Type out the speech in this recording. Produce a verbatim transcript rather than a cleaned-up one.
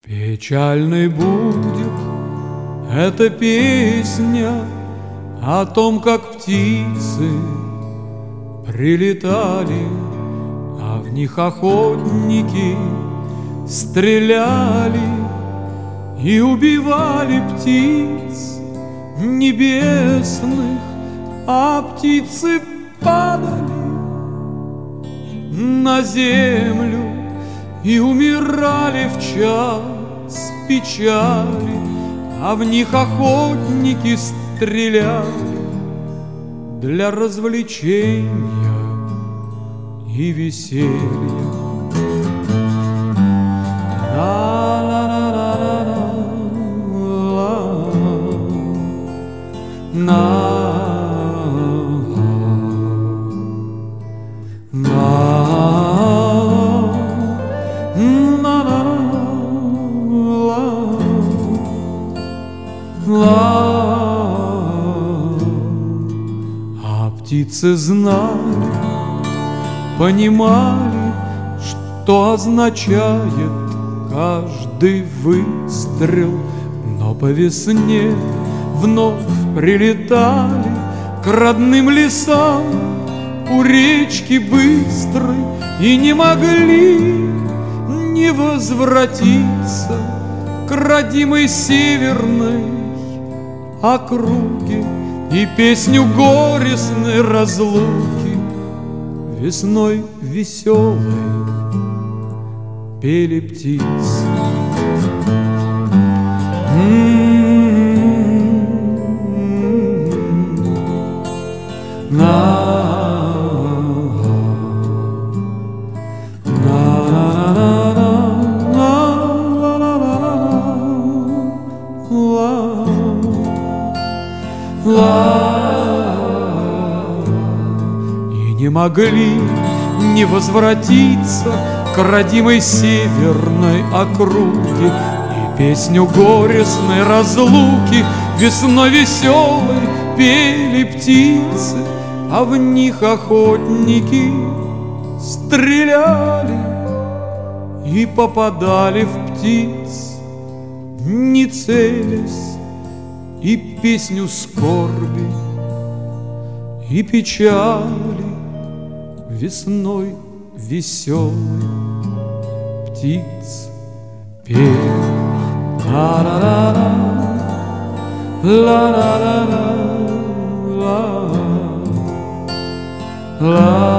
Печальной будет эта песня о том, как птицы прилетали, а в них охотники стреляли и убивали птиц небесных, а птицы падали на землю и умирали в час печали, а в них охотники стреляли для развлечения и веселья. А птицы знали, понимали, что означает каждый выстрел, но по весне вновь прилетали к родным лесам у речки быстрой и не могли не возвратиться к родимой северной округе и песню горестной разлуки весной веселой пели птицы. И не могли не возвратиться к родимой северной округе и песню горестной разлуки весной веселой пели птицы, а в них охотники стреляли и попадали в птиц, не целясь, и песню скорби и печали весной веселой птиц пели. Ла-ла-ла-ла, ла-ла-ла-ла, ла-ла-ла.